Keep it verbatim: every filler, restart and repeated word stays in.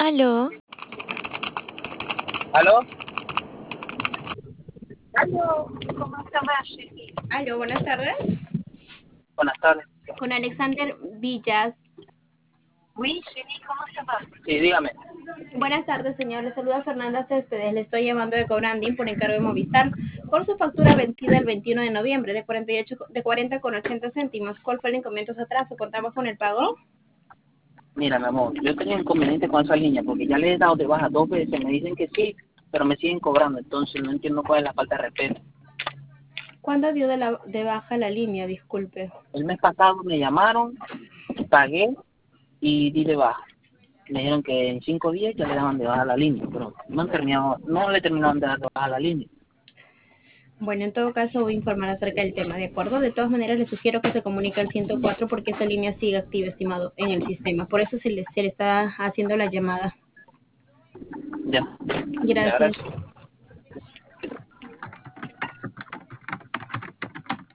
Aló, ¿Aló? Allô, comment ça va, chérie? Aló, buenas tardes. Buenas tardes. Con Alexander Villas. Oui, chérie, comment ça va? Sí, dígame. Buenas tardes, señor. Le saluda Fernanda Céspedes. Le estoy llamando de Cobranding por encargo de Movistar por su factura vencida el veintiuno de noviembre de cuarenta y ocho, de cuarenta con ochenta céntimos. ¿Cuál fue el inconveniente o atraso? ¿Contamos con el pago? Mira, mi amor, yo tenía inconveniente con esa línea porque ya le he dado de baja dos veces. Me dicen que sí, pero me siguen cobrando. Entonces no entiendo cuál es la falta de respeto. ¿Cuándo dio de, la, de baja la línea? Disculpe. El mes pasado me llamaron, pagué y di de baja. Me dijeron que en cinco días ya le daban de baja la línea, pero no han terminado, no le terminaron de dar de baja la línea. Bueno, en todo caso voy a informar acerca del tema, ¿de acuerdo? De todas maneras, le sugiero que se comunique al ciento cuatro porque esa línea sigue activa, estimado, en el sistema. Por eso se le, se le está haciendo la llamada. Ya, le Gracias. agradezco.